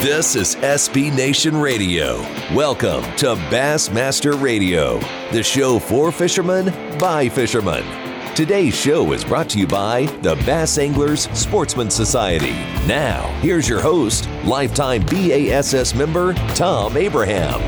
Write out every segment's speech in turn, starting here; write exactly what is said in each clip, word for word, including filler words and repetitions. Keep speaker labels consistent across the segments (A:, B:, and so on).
A: This is S B Nation Radio. Welcome to Bassmaster Radio, the show for fishermen by fishermen. Today's show is brought to you by the Bass Anglers Sportsman Society. Now, here's your host, lifetime B A S S member, Tom Abraham.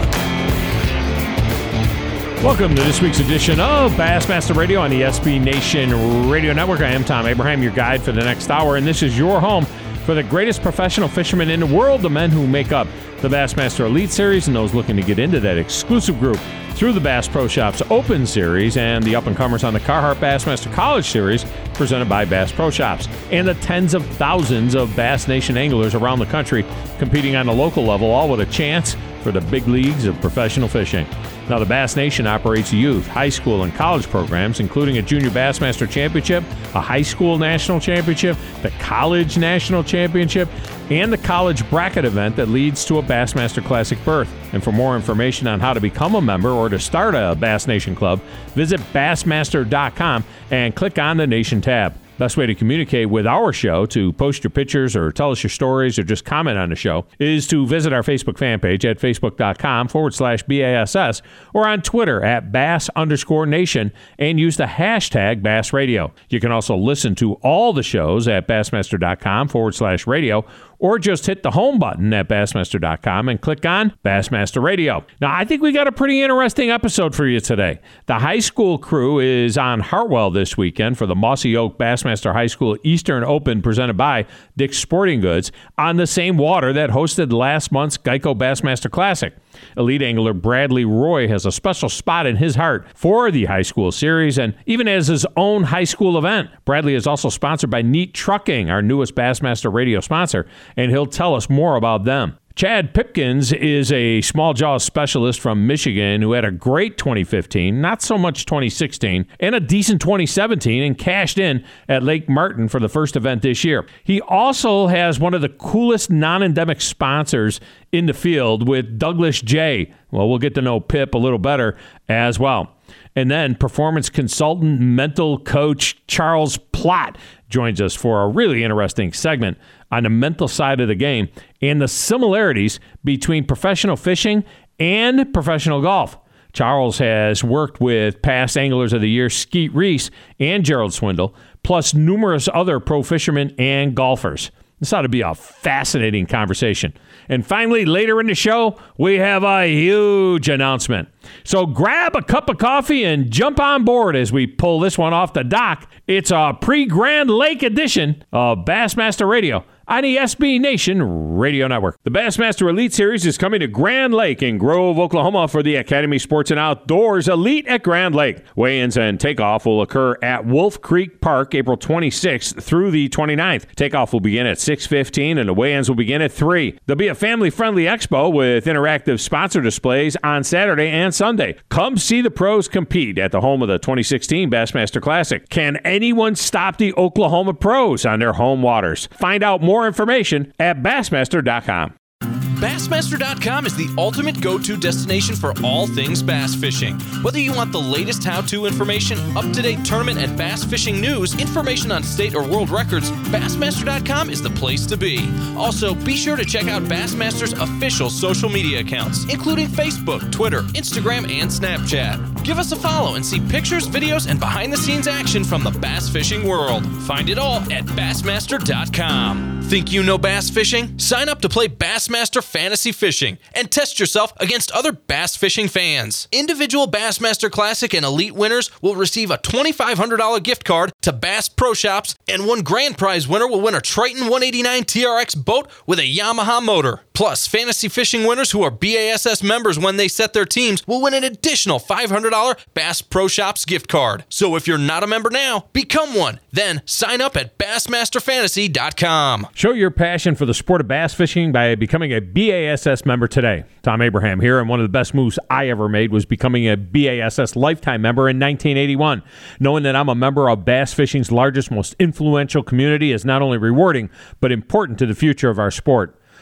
B: Welcome to this week's edition of Bassmaster Radio on the S B Nation Radio Network. I am Tom Abraham, your guide for the next hour, and this is your home for the greatest professional fishermen in the world, the men who make up the Bassmaster Elite Series and those looking to get into that exclusive group through the Bass Pro Shops Open Series and the up-and-comers on the Carhartt Bassmaster College Series presented by Bass Pro Shops, and the tens of thousands of Bass Nation anglers around the country competing on the local level, all with a chance for the big leagues of professional fishing. Now, the Bass Nation operates youth, high school, and college programs, including a Junior Bassmaster Championship, a high school national championship, the college national championship, and the college bracket event that leads to a Bassmaster Classic berth. And for more information on how to become a member or to start a Bass Nation club, visit bassmaster dot com and click on the Nation tab. Best way to communicate with our show, to post your pictures or tell us your stories or just comment on the show, is to visit our Facebook fan page at facebook.com forward slash BASS or on Twitter at Bass underscore Nation and use the hashtag Bass Radio. You can also listen to all the shows at bassmaster.com forward slash radio or just hit the home button at bassmaster dot com and click on Bassmaster Radio. Now, I think we got a pretty interesting episode for you today. The high school crew is on Hartwell this weekend for the Mossy Oak Bassmaster High School Eastern Open presented by Dick's Sporting Goods on the same water that hosted last month's Geico Bassmaster Classic. Elite angler Bradley Roy has a special spot in his heart for the high school series and even has his own high school event. Bradley is also sponsored by Neat Trucking, our newest Bassmaster Radio sponsor, and he'll tell us more about them. Chad Pipkins is a small jaw specialist from Michigan who had a great twenty fifteen, not so much twenty sixteen, and a decent twenty seventeen and cashed in at Lake Martin for the first event this year. He also has one of the coolest non-endemic sponsors in the field with Douglas J. Well, we'll get to know Pip a little better as well. And then performance consultant, mental coach Charles Plott joins us for a really interesting segment on the mental side of the game and the similarities between professional fishing and professional golf. Charles has worked with past Anglers of the Year Skeet Reese and Gerald Swindle, plus numerous other pro fishermen and golfers. This ought to be a fascinating conversation. And finally, later in the show, we have a huge announcement. So grab a cup of coffee and jump on board as we pull this one off the dock. It's a pre-Grand Lake edition of Bassmaster Radio on the S B Nation Radio Network. The Bassmaster Elite Series is coming to Grand Lake in Grove, Oklahoma for the Academy Sports and Outdoors Elite at Grand Lake. Weigh-ins and takeoff will occur at Wolf Creek Park April twenty-sixth through the twenty-ninth. Takeoff will begin at six fifteen and the weigh-ins will begin at three. There'll be a family-friendly expo with interactive sponsor displays on Saturday and Sunday. Come see the pros compete at the home of the twenty sixteen Bassmaster Classic. Can anyone stop the Oklahoma pros on their home waters? Find out more information at bassmaster dot com.
C: Bassmaster dot com is the ultimate go-to destination for all things bass fishing. Whether you want the latest how-to information, up-to-date tournament and bass fishing news, information on state or world records, Bassmaster dot com is the place to be. Also, be sure to check out Bassmaster's official social media accounts, including Facebook, Twitter, Instagram, and Snapchat. Give us a follow and see pictures, videos, and behind-the-scenes action from the bass fishing world. Find it all at Bassmaster dot com. Think you know bass fishing? Sign up to play Bassmaster Fantasy Fishing and test yourself against other bass fishing fans. Individual Bassmaster Classic and Elite winners will receive a twenty-five hundred dollars gift card to Bass Pro Shops, and one grand prize winner will win a Triton one eighty-nine T R X boat with a Yamaha motor. Plus, fantasy fishing winners who are B A S S members when they set their teams will win an additional five hundred dollars Bass Pro Shops gift card. So if you're not a member now, become one. Then sign up at Bassmaster Fantasy dot com.
B: Show your passion for the sport of bass fishing by becoming a B A S S member today. Tom Abraham here, and one of the best moves I ever made was becoming a B A S S lifetime member in nineteen eighty-one. Knowing that I'm a member of bass fishing's largest, most influential community is not only rewarding, but important to the future of our sport.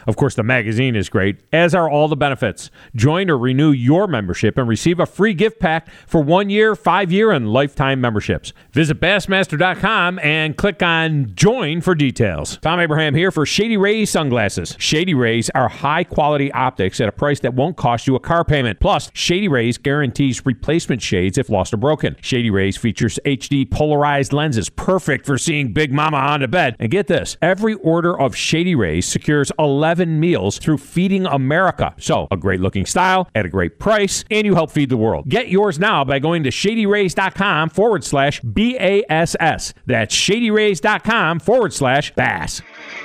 B: Of course, the magazine is great, as are all the benefits. Join or renew your membership and receive a free gift pack for one year, five year, and lifetime memberships. Visit Bassmaster dot com and click on Join for details. Tom Abraham here for Shady Rays Sunglasses. Shady Rays are high-quality optics at a price that won't cost you a car payment. Plus, Shady Rays guarantees replacement shades if lost or broken. Shady Rays features H D polarized lenses, perfect for seeing Big Mama on the bed. And get this, every order of Shady Rays secures eleven meals through Feeding America. So, a great-looking style at a great price, and you help feed the world. Get yours now by going to Shady Rays dot com forward slash B A S S. That's Shady Rays dot com forward slash bass.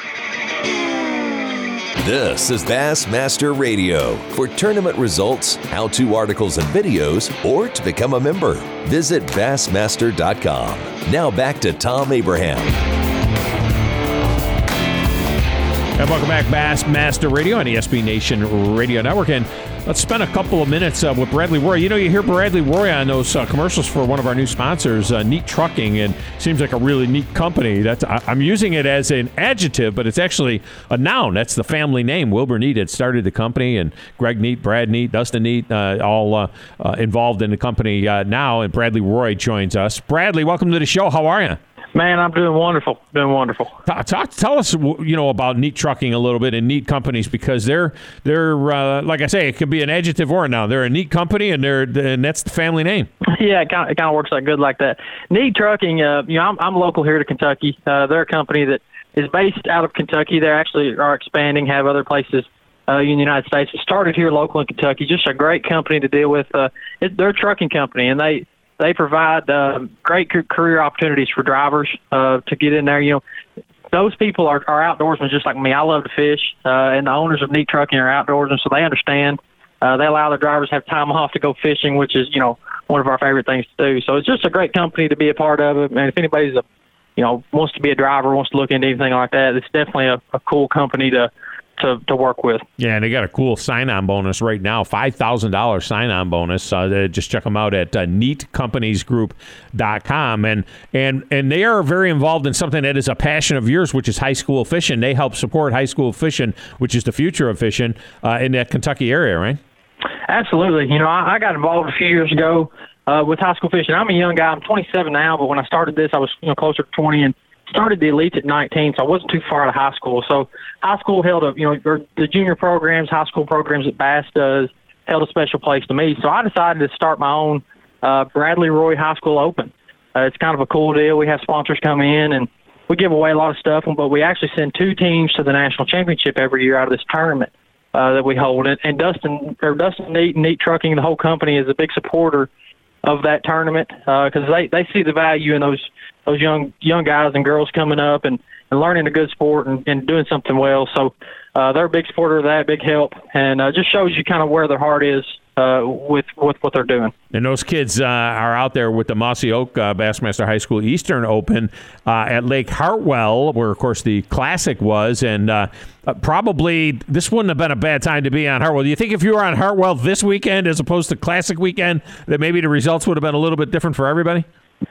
A: This is Bassmaster Radio. For tournament results, how-to articles and videos, or to become a member, visit Bassmaster dot com. Now back to Tom Abraham.
B: And welcome back, Bassmaster Radio on the S B Nation Radio Network. And let's spend a couple of minutes uh, with Bradley Roy. You know, you hear Bradley Roy on those uh, commercials for one of our new sponsors, uh, Neat Trucking, and seems like a really neat company. That's, I, I'm using it as an adjective, but it's actually a noun. That's the family name. Wilbur Neat had started the company, and Greg Neat, Brad Neat, Dustin Neat, uh, all uh, uh, involved in the company uh, now, and Bradley Roy joins us. Bradley, welcome to the show. How are you?
D: Man, I'm doing wonderful. Doing wonderful.
B: Talk, tell us, you know, about Neat Trucking a little bit and Neat Companies, because they're they're uh, like I say, it could be an adjective or a noun. They're a neat company, and they're and that's the family name.
D: Yeah, it kind of, it kind of works out good like that. Neat Trucking, uh, you know, I'm, I'm local here to Kentucky. Uh, they're a company that is based out of Kentucky. They actually are expanding, have other places uh, in the United States. It started here local in Kentucky. Just a great company to deal with. Uh, it, they're a trucking company, and they. They provide uh, great career opportunities for drivers uh, to get in there. You know, those people are, are outdoorsmen just like me. I love to fish, uh, and the owners of Neat Trucking are outdoorsmen, so they understand. Uh, they allow their drivers to have time off to go fishing, which is, you know, one of our favorite things to do. So it's just a great company to be a part of. And if anybody's, a, you know, wants to be a driver, wants to look into anything like that, it's definitely a, a cool company to To, to work with.
B: Yeah, and they got a cool sign-on bonus right now, five thousand dollars sign-on bonus. Uh, just check them out at uh, neat companies group dot com. And, and, and they are very involved in something that is a passion of yours, which is high school fishing. They help support high school fishing, which is the future of fishing uh, in that Kentucky area, right?
D: Absolutely. You know, I, I got involved a few years ago uh, with high school fishing. I'm a young guy. I'm twenty-seven now, but when I started this, I was, you know, closer to twenty, and started the elites at nineteen, so I wasn't too far out of high school. So high school held a, you know, the junior programs, high school programs that Bass does, held a special place to me. So I decided to start my own uh, Bradley Roy High School Open. Uh, it's kind of a cool deal. We have sponsors come in, and we give away a lot of stuff, but we actually send two teams to the national championship every year out of this tournament uh, that we hold. And, and Dustin, or Dustin Neat, Neat Trucking, the whole company is a big supporter of that tournament because uh, they, they see the value in those those young young guys and girls coming up and, and learning a good sport and, and doing something well. So uh, they're a big supporter of that, big help, and uh, just shows you kind of where their heart is uh, with, with what they're doing.
B: And those kids uh, are out there with the Mossy Oak uh, Bassmaster High School Eastern Open uh, at Lake Hartwell, where, of course, the Classic was, and uh, uh, probably this wouldn't have been a bad time to be on Hartwell. Do you think if you were on Hartwell this weekend as opposed to Classic weekend that maybe the results would have been a little bit different for everybody?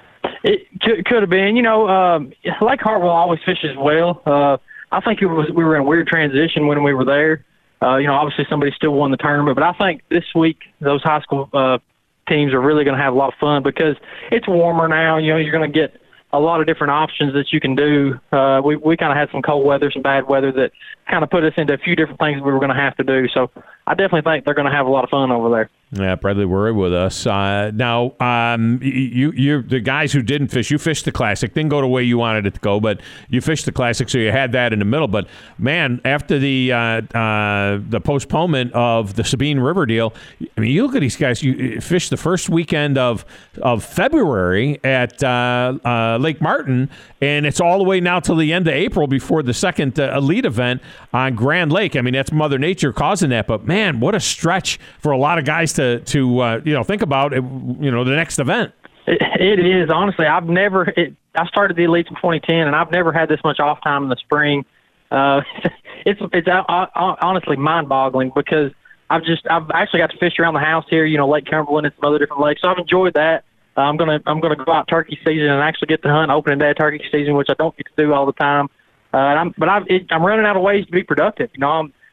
D: It could, could have been. You know, um, Lake Hartwell always fishes well. Uh, I think it was we were in a weird transition when we were there. Uh, you know, obviously somebody still won the tournament, but I think this week those high school uh, teams are really going to have a lot of fun because it's warmer now. You know, you're going to get a lot of different options that you can do. Uh, we we kind of had some cold weather, some bad weather that kind of put us into a few different things we were going to have to do. So I definitely think they're going to have a lot of fun over there.
B: Yeah, Bradley Roy with us. Uh, now, um, you, you, the guys who didn't fish, you fished the Classic. Didn't go the way you wanted it to go, but you fished the Classic, so you had that in the middle. But, man, after the uh, uh, the postponement of the Sabine River deal, I mean, you look at these guys. You fished the first weekend of of February at uh, uh, Lake Martin, and it's all the way now till the end of April before the second uh, elite event on Grand Lake. I mean, that's Mother Nature causing that. But, man, what a stretch for a lot of guys to to, to uh, you know, think about, it, you know, the next event.
D: It, it is, honestly. I've never it, – I started the Elites in twenty ten, and I've never had this much off time in the spring. Uh, it's it's uh, honestly mind-boggling because I've just – I've actually got to fish around the house here, you know, Lake Cumberland and some other different lakes. So I've enjoyed that. Uh, I'm going to I'm gonna go out turkey season and actually get to hunt opening day turkey season, which I don't get to do all the time. Uh, and I'm, but I've, it, I'm running out of ways to be productive. You know, I'm,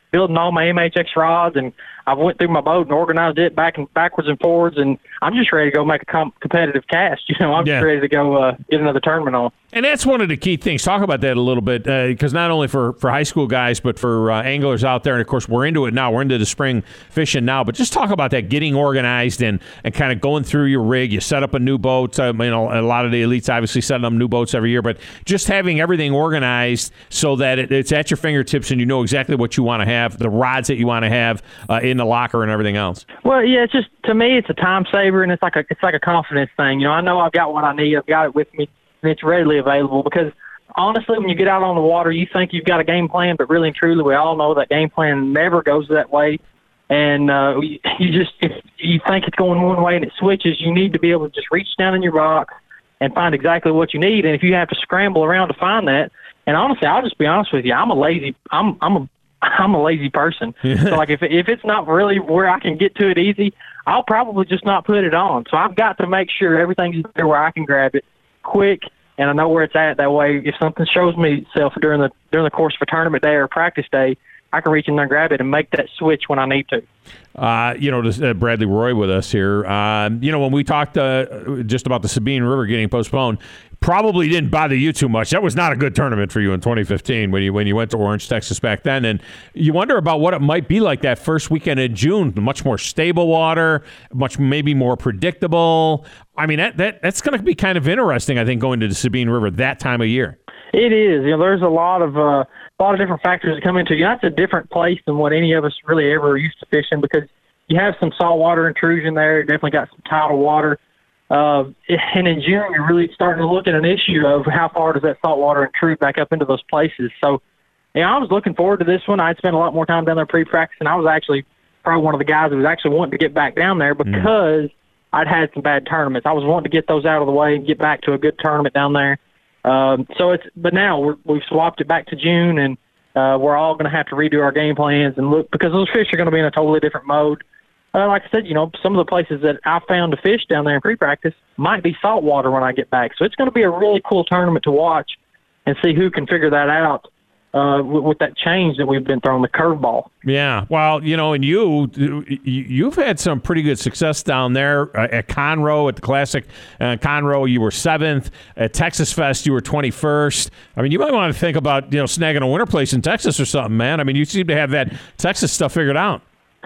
D: building all my M H X rods, and I went through my boat and organized it back and backwards and forwards, and I'm just ready to go make a com- competitive cast. You know, I'm
B: yeah.
D: just ready to go uh, get another tournament on.
B: And that's one of the key things. Talk about that a little bit, because uh, not only for, for high school guys, but for uh, anglers out there, and of course we're into it now. We're into the spring fishing now, but just talk about that, getting organized and, and kind of going through your rig. You set up a new boat. Uh, you know, a lot of the elites obviously setting up new boats every year, but just having everything organized so that it, it's at your fingertips and you know exactly what you want to have, the rods that you want to have uh, in the locker and everything else.
D: Well, yeah, it's just, to me, it's a time saver, and it's like a it's like a confidence thing. You know, I know I've got what I need. I've got it with me, and it's readily available, because honestly, when you get out on the water, you think you've got a game plan, but really and truly, we all know that game plan never goes that way. And uh, you just, if you think it's going one way and it switches, you need to be able to just reach down in your box and find exactly what you need. And if you have to scramble around to find that, and honestly, I'll just be honest with you, I'm a lazy, I'm I'm a I'm a lazy person. So like if if it's not really where I can get to it easy, I'll probably just not put it on. So I've got to make sure everything's there where I can grab it quick, and I know where it's at. That way, if something shows me itself during the during the course of a tournament day or a practice day, I can reach in there and grab it and make that switch when I need to.
B: Uh, you know, this, uh, Bradley Roy with us here. Um, you know, when we talked uh, just about the Sabine River getting postponed, probably didn't bother you too much. That was not a good tournament for you in twenty fifteen when you when you went to Orange, Texas back then. And you wonder about what it might be like that first weekend in June. Much more stable water, much maybe more predictable. I mean, that, that that's going to be kind of interesting, I think, going to the Sabine River that time of year.
D: It is. You know, there's a lot of uh, a lot of different factors that come into it. You know, it's a different place than what any of us really ever used to fishing, because you have some saltwater intrusion there. Definitely got some tidal water. Uh, and in June, you're really starting to look at an issue of how far does that saltwater intrude back up into those places. So, you know, I was looking forward to this one. I'd spent a lot more time down there pre-practice, and I was actually probably one of the guys who was actually wanting to get back down there because mm. I'd had some bad tournaments. I was wanting to get those out of the way and get back to a good tournament down there. Um, so it's, but now we're, we've swapped it back to June, and uh, we're all going to have to redo our game plans and look, because those fish are going to be in a totally different mode. Uh, like I said, you know, some of the places that I found to fish down there in pre-practice might be saltwater when I get back. So it's going to be a really cool tournament to watch and see who can figure that out uh, with, with that change that we've been throwing, the curveball.
B: Yeah, well, you know, and you, you've had some pretty good success down there uh, at Conroe, at the Classic uh, Conroe. You were seventh. At Texas Fest, you were twenty-first. I mean, you might want to think about, you know, snagging a winter place in Texas or something, man. I mean, you seem to have that Texas stuff figured out.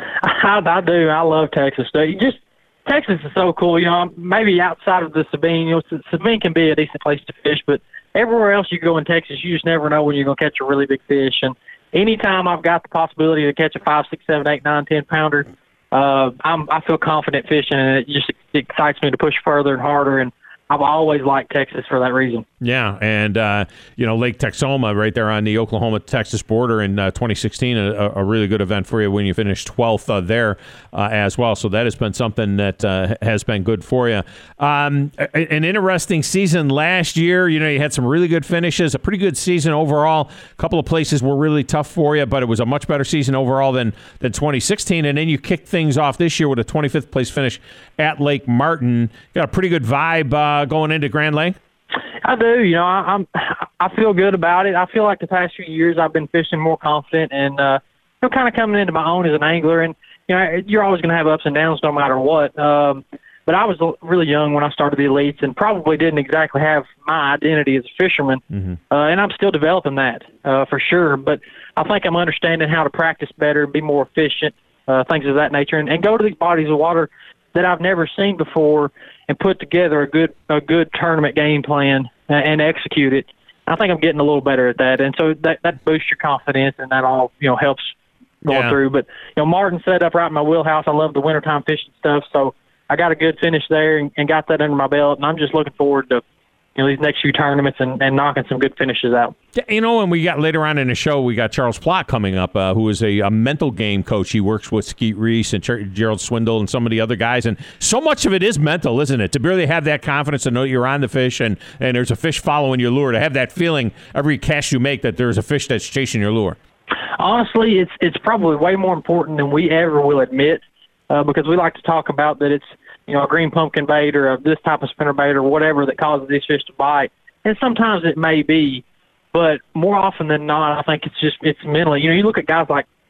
D: I, I do. I love Texas. Just Texas is so cool. You know, maybe outside of the Sabine, you know, Sabine can be a decent place to fish, but everywhere else you go in Texas, you just never know when you're going to catch a really big fish. And anytime I've got the possibility to catch a five, six, seven, eight, nine, ten pounder, uh, I'm, I feel confident fishing, and it just excites me to push further and harder. And I've always liked Texas for that reason.
B: Yeah, and, uh, you know, Lake Texoma right there on the Oklahoma-Texas border in uh, twenty sixteen, a, a really good event for you when you finished twelfth uh, there uh, as well. So that has been something that uh, has been good for you. Um, an interesting season last year. You know, you had some really good finishes, a pretty good season overall. A couple of places were really tough for you, but it was a much better season overall than, than twenty sixteen. And then you kicked things off this year with a twenty-fifth place finish at Lake Martin. Got a pretty good vibe uh, going into Grand Lake?
D: I do. You know, I, I'm I feel good about it. I feel like the past few years I've been fishing more confident and uh, you know, kind of coming into my own as an angler. And you know, you're always going to have ups and downs no matter what. Um, but I was really young when I started the elites, and probably didn't exactly have my identity as a fisherman. Mm-hmm. Uh, and I'm still developing that uh, for sure. But I think I'm understanding how to practice better, be more efficient, uh, things of that nature, and, and go to these bodies of water that I've never seen before and put together a good a good tournament game plan and, and execute it. I think I'm getting a little better at that, and so that that boosts your confidence, and that all you know helps going
B: yeah.
D: through. But you know, Martin set up right in my wheelhouse. I love the wintertime fishing stuff, so I got a good finish there and, and got that under my belt, and I'm just looking forward to you know these next few tournaments and, and knocking some good finishes out.
B: Yeah, you know, and we got later on in the show, we got Charles Plott coming up, uh, who is a, a mental game coach. He works with Skeet Reese and Ger- Gerald Swindle and some of the other guys, and so much of it is mental, isn't it? To really have that confidence to know you're on the fish and, and there's a fish following your lure, to have that feeling every cast you make that there's a fish that's chasing your lure.
D: Honestly, it's it's probably way more important than we ever will admit, uh, because we like to talk about that it's you know a green pumpkin bait or a, this type of spinner bait or whatever that causes these fish to bite, and sometimes it may be. But more often than not, I think it's just it's mentally. You know, you look at guys like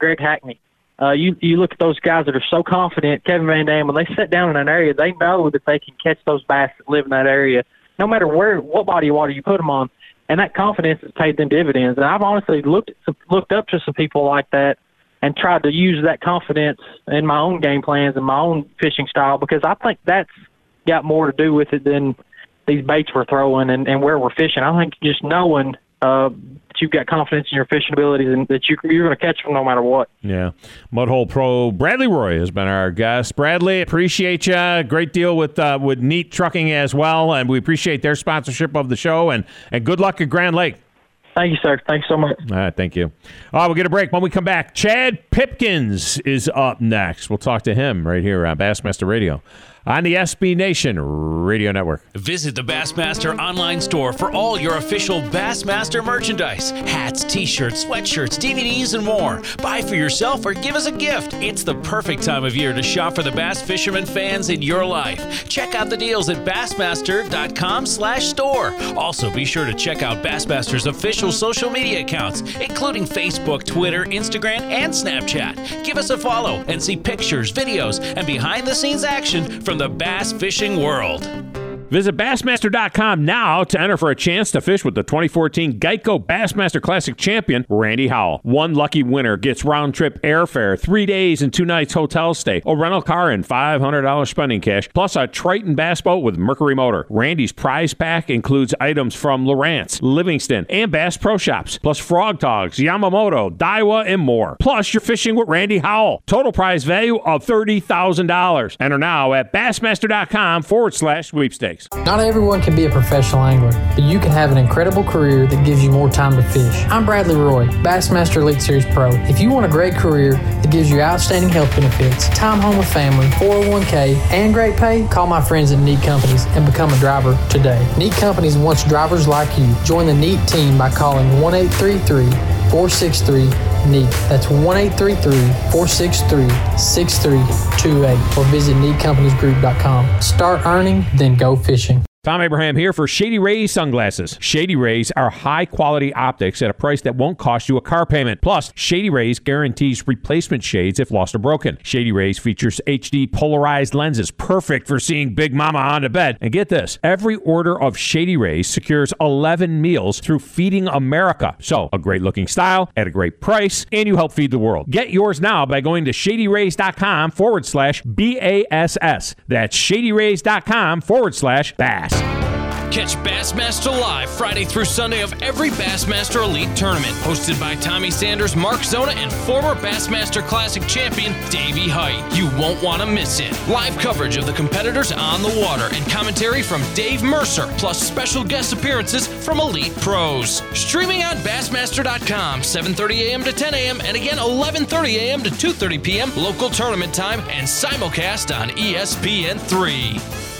D: Greg Hackney. Uh, you you look at those guys that are so confident, Kevin Van Dam, when they sit down in an area, they know that they can catch those bass that live in that area, no matter where, what body of water you put them on. And that confidence has paid them dividends. And I've honestly looked at some, looked up to some people like that and tried to use that confidence in my own game plans and my own fishing style, because I think that's got more to do with it than these baits we're throwing and, and where we're fishing. I think just knowing uh, that you've got confidence in your fishing abilities and that you, you're going to catch them no matter what.
B: Yeah. Mudhole Pro Bradley Roy has been our guest. Bradley, appreciate you. Great deal with uh, with Neat Trucking as well, and we appreciate their sponsorship of the show, and, and good luck at Grand Lake.
D: Thank you, sir. Thanks so much.
B: All right, thank you. All right, we'll get a break. When we come back, Chad Pipkins is up next. We'll talk to him right here on Bassmaster Radio on the S B Nation Radio Network.
C: Visit the Bassmaster online store for all your official Bassmaster merchandise. Hats, t-shirts, sweatshirts, D V Ds, and more. Buy for yourself or give as a gift. It's the perfect time of year to shop for the bass fisherman fans in your life. Check out the deals at bassmaster.com slash store. Also, be sure to check out Bassmaster's official social media accounts, including Facebook, Twitter, Instagram, and Snapchat. Give us a follow and see pictures, videos, and behind-the-scenes action from the bass fishing world.
B: Visit Bassmaster dot com now to enter for a chance to fish with the twenty fourteen Geico Bassmaster Classic champion, Randy Howell. One lucky winner gets round-trip airfare, three days and two nights hotel stay, a rental car, and five hundred dollars spending cash, plus a Triton bass boat with Mercury motor. Randy's prize pack includes items from Lowrance, Livingston, and Bass Pro Shops, plus Frog Togs, Yamamoto, Daiwa, and more. Plus, you're fishing with Randy Howell. Total prize value of thirty thousand dollars. Enter now at Bassmaster.com forward slash sweepstakes.
E: Not everyone can be a professional angler, but you can have an incredible career that gives you more time to fish. I'm Bradley Roy, Bassmaster Elite Series Pro. If you want a great career that gives you outstanding health benefits, time home with family, four oh one k, and great pay, call my friends at Neat Companies and become a driver today. Neat Companies wants drivers like you. Join the Neat team by calling one eight three three, four six three, NEAT. That's one eight three three, four six three, six three two eight or visit neat companies group dot com. Start earning, then go fishing.
B: Tom Abraham here for Shady Rays Sunglasses. Shady Rays are high-quality optics at a price that won't cost you a car payment. Plus, Shady Rays guarantees replacement shades if lost or broken. Shady Rays features H D polarized lenses, perfect for seeing Big Mama on the bed. And get this, every order of Shady Rays secures eleven meals through Feeding America. So, a great-looking style at a great price, and you help feed the world. Get yours now by going to shadyrays.com forward slash B-A-S-S. That's shadyrays.com forward slash bass.
C: Catch Bassmaster Live Friday through Sunday of every Bassmaster Elite Tournament, hosted by Tommy Sanders, Mark Zona, and former Bassmaster Classic champion Davey Height. You won't want to miss it. Live coverage of the competitors on the water and commentary from Dave Mercer, plus special guest appearances from Elite Pros. Streaming on Bassmaster dot com, seven thirty a.m. to ten a.m. and again eleven thirty a.m. to two thirty p.m. local tournament time, and simulcast on E S P N three.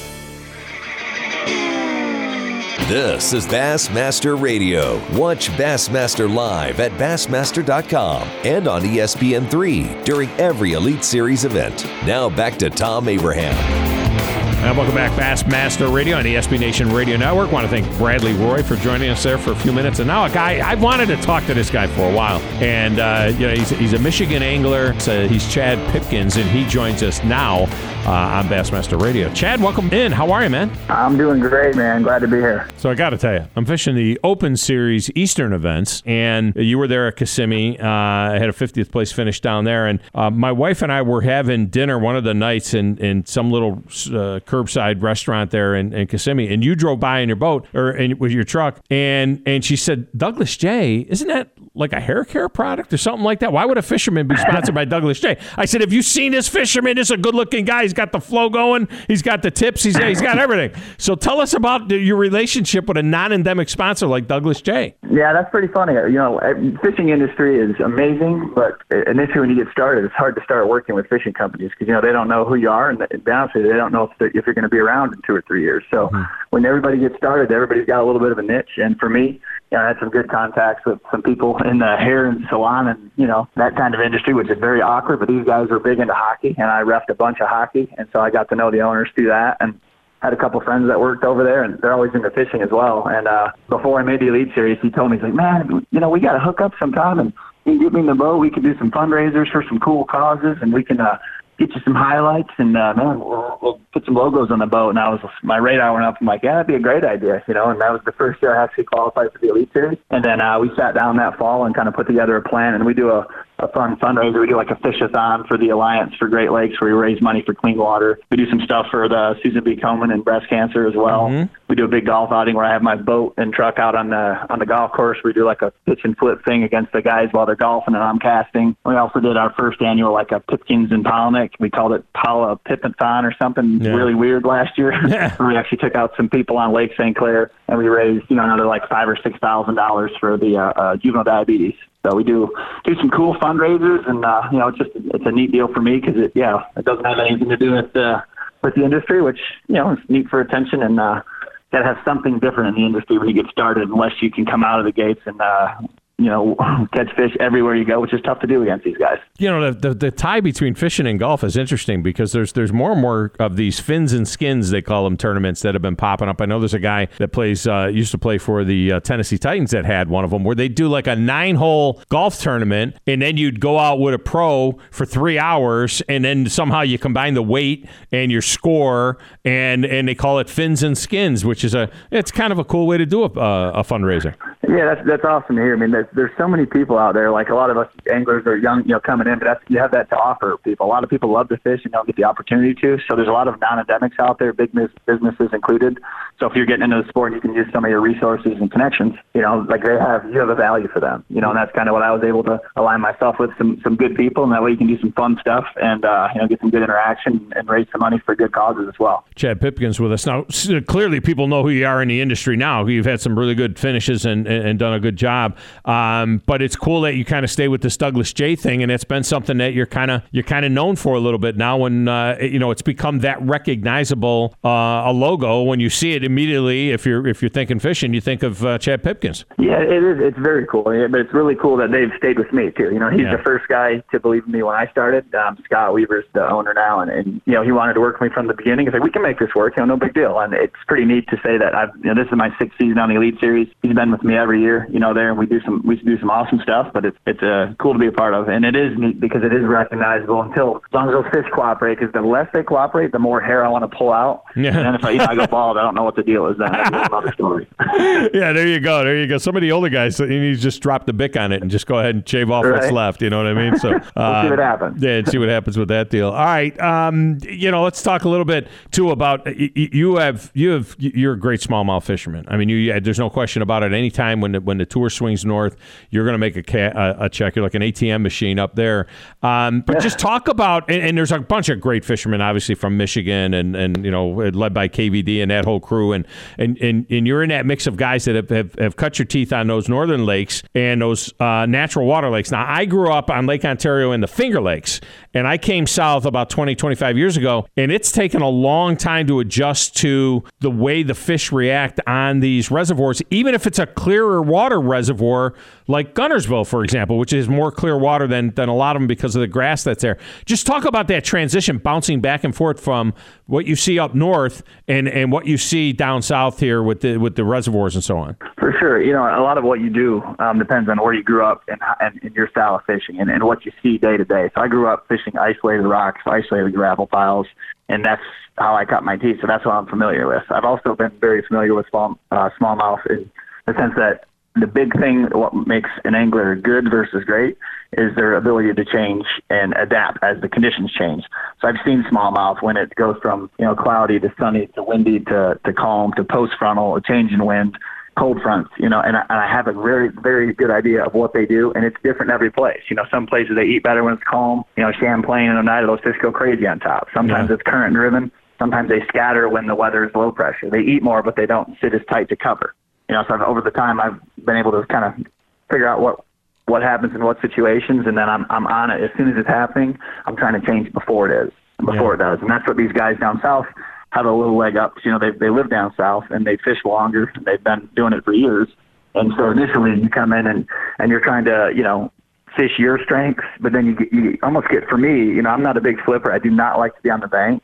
A: This is Bassmaster Radio. Watch Bassmaster live at Bassmaster dot com and on E S P N three during every Elite Series event. Now back to Tom Abraham.
B: And welcome back, Bassmaster Radio on the S B Nation Radio Network. Want to thank Bradley Roy for joining us there for a few minutes. And now a guy, I wanted to talk to this guy for a while. And, uh, you know, he's, he's a Michigan angler. So he's Chad Pipkins, and he joins us now uh, on Bassmaster Radio. Chad, welcome in. How are you, man?
F: I'm doing great, man. Glad to be here.
B: So I got to tell you, I'm fishing the Open Series Eastern events, and you were there at Kissimmee. Uh, I had a fiftieth place finish down there. And uh, my wife and I were having dinner one of the nights in, in some little uh, curbside restaurant there in, in Kissimmee, and you drove by in your boat or in, with your truck, and and she said, Douglas J, isn't that like a hair care product or something like that? Why would a fisherman be sponsored by Douglas J? I said, have you seen this fisherman? This is a good-looking guy. He's got the flow going. He's got the tips. He's he's got everything. So tell us about the, your relationship with a non-endemic sponsor like Douglas J.
F: Yeah, that's pretty funny. You know, fishing industry is amazing, but initially when you get started, it's hard to start working with fishing companies because, you know, they don't know who you are, and to be honest with you, they don't know if, if you're going to be around in two or three years. So mm-hmm. when everybody gets started, everybody's got a little bit of a niche. And for me, you know, I had some good contacts with some people in the hair and salon and, you know, that kind of industry, which is very awkward. But these guys were big into hockey, and I reffed a bunch of hockey. And so I got to know the owners through that. And had a couple friends that worked over there, and they're always into fishing as well. And uh, before I made the Elite Series, he told me, he's like, man, you know, we got to hook up sometime, and you can get me in the boat. We can do some fundraisers for some cool causes, and we can uh, get you some highlights, and uh, man, we'll, we'll put some logos on the boat. And I was, my radar went up. I'm like, yeah, that'd be a great idea, you know. And that was the first year I actually qualified for the Elite Series. And then uh, we sat down that fall and kind of put together a plan, and we do a, a fun fundraiser. We do like a fish-a-thon for the Alliance for Great Lakes, where we raise money for clean water. We do some stuff for the Susan B. Komen and breast cancer as well. Mm-hmm. We do a big golf outing where I have my boat and truck out on the on the golf course. We do like a pitch and flip thing against the guys while they're golfing and I'm casting. We also did our first annual like a Pipkins and Polnick. We called it Paula Pippathon or something yeah. really weird last year. Yeah. We actually took out some people on Lake Saint Clair, and we raised you know another like five or six thousand dollars for the uh, uh, juvenile diabetes. So we do do some cool fundraisers, and uh, you know, it's just it's a neat deal for me because it yeah it doesn't have anything to do with uh, with the industry, which you know is neat for attention, and uh, got to have something different in the industry when you get started, unless you can come out of the gates and uh, you know catch fish everywhere you go, which is tough to do against these guys.
B: You know, the, the the tie between fishing and golf is interesting because there's there's more and more of these fins and skins, they call them, tournaments that have been popping up. I know there's a guy that plays uh, used to play for the uh, Tennessee Titans that had one of them where they do like a nine hole golf tournament, and then you'd go out with a pro for three hours, and then somehow you combine the weight and your score, and and they call it fins and skins, which is a it's kind of a cool way to do a, uh, a fundraiser.
F: Yeah, that's that's awesome to hear. I mean, there's there's so many people out there. Like a lot of us anglers are young, you know, coming in, but that's, you have that to offer people. A lot of people love to fish and don't get the opportunity to. So there's a lot of non-endemics out there, big businesses included. So if you're getting into the sport, you can use some of your resources and connections. You know, like they have, you have a value for them. You know, and that's kind of what I was able to align myself with some some good people, and that way you can do some fun stuff and uh, you know get some good interaction and raise some money for good causes as well.
B: Chad Pipkins with us now. Clearly, people know who you are in the industry now. You've had some really good finishes and and done a good job. Um, but it's cool that you kind of stay with this Douglas J thing, and it's been something that you're kind of you're kind of known for a little bit now. When uh, you know it's become that recognizable uh, a logo. When you see it immediately, if you're if you're thinking fishing, you think of uh, Chad Pipkins.
F: Yeah, it is. It's very cool. Yeah, but it's really cool that they've stayed with me too. You know, he's yeah. the first guy to believe in me when I started. Um, Scott Weaver's the owner now, and, and you know he wanted to work with me from the beginning. He's like, we can make this work. You know, no big deal. And it's pretty neat to say that I've you know this is my sixth season on the Elite Series. He's been with me every year. You know, there and we do some we do some awesome stuff. But it's it's uh, cool to be a part of, and it is neat because it is recognizable. Until as long as those fish cooperate, because the less they cooperate, the more hair I want to pull out. Yeah. And then if I, you know, I go bald, I don't know what the deal is. Then that's another story.
B: Yeah, there you go. There you go. Some of the older guys, you need to just drop the bick on it and just go ahead and shave off right. what's left. You know what I mean? So uh,
F: we'll see what happens.
B: Yeah, and see what happens with that deal. All right. Um, you know, let's talk a little bit too about you have you have you're a great smallmouth fisherman. I mean, you there's no question about it. Anytime when the, when the tour swings north, you're going to make a, ca- a a check. You're like an A T M machine up there. Um, but just talk about and, and there's a bunch of great fishermen, obviously from Michigan and and you know led by K V D and that whole crew, and and and, and you're in that mix of guys that have, have, have cut your teeth on those northern lakes and those uh, natural water lakes. Now, I grew up on Lake Ontario in the Finger Lakes, and I came south about twenty, twenty-five years ago, and it's taken a long time to adjust to the way the fish react on these reservoirs, even if it's a clearer water reservoir like Gunnersville, for example, which is more clear water than, than a lot of them because of the grass that's there. Just talk about that transition, bouncing back and forth from what you see up north and, and what you see down south here with the with the reservoirs and so on.
F: For sure. You know, a lot of what you do um, depends on where you grew up and, and, and your style of fishing and, and what you see day to day. So I grew up fishing isolated rocks, isolated gravel piles, and that's how I cut my teeth. So that's what I'm familiar with. I've also been very familiar with small, uh, smallmouth in the sense that the big thing, what makes an angler good versus great, is their ability to change and adapt as the conditions change. So I've seen smallmouth when it goes from you know cloudy to sunny to windy to, to calm to post frontal, a change in wind, cold fronts, you know, and I, and I have a very, very good idea of what they do, and it's different in every place. You know, some places they eat better when it's calm. You know, Champlain and Oneida, those fish go crazy on top. Sometimes yeah. it's current driven. Sometimes they scatter when the weather is low pressure. They eat more, but they don't sit as tight to cover. You know, so I've, over the time I've been able to kind of figure out what what happens in what situations, and then I'm I'm on it as soon as it's happening. I'm trying to change before it is, before yeah. it does, and that's what these guys down south have a little leg up. You know, they they live down south and they fish longer. And they've been doing it for years, and so initially you come in and and you're trying to you know fish your strengths, but then you get, you almost get for me. You know, I'm not a big flipper. I do not like to be on the bank.